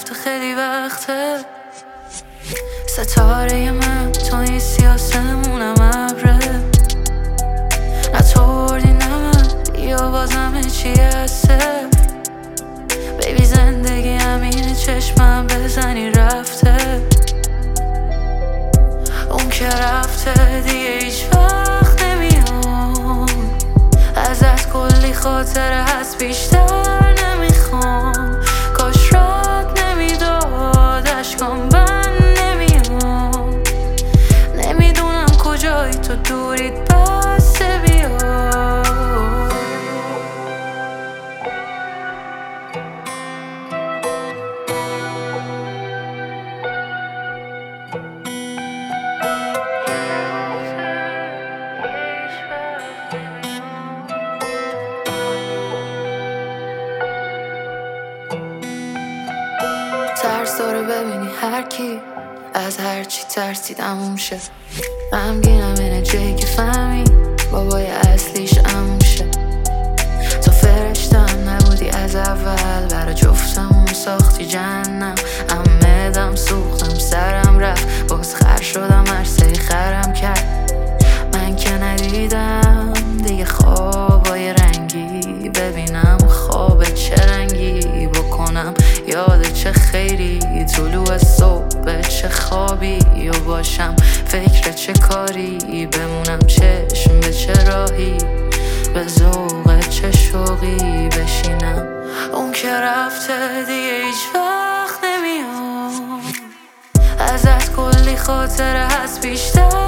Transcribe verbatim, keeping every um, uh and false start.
رفته خیلی وقته. ستاره من تو این سیاسمونم ابره، نتوردی نه من یا بازم چی هسته. بیبی زندگی همینه، چشمم بزنی رفته. اون که رفته دیگه هیچ وقت نمیام، ازت کلی خاطره هست بیشتر نمیخوام. کاش رد نمیداد اشکام بند نمیام. نمیدونم کجایی تو دورید بسته بیا. ترس داره ببینی هر کی از هر چی ترسید عموم شه. غمگینم اینه جایی که فهمی بابای اصلیش عموم شه. تو فرشتم نبودی از اول، برا جفتمون ساختی جهنم. عمدم سوختم سرم رفت، باز خر شدم عرصه خرم کرد. من که ندیدم دیگه خوابای رنگی، ببینم خواب چه رنگی بکنم. یاد چه خیری طلوع صبح، چه خوابی و باشم فکر چه کاری. بمونم چشم به چه راهی، به ذوق چه شوقی بشینم. اون که رفته دیگه هیچ وقت نمیام، ازت کلی خاطره هست بیشتر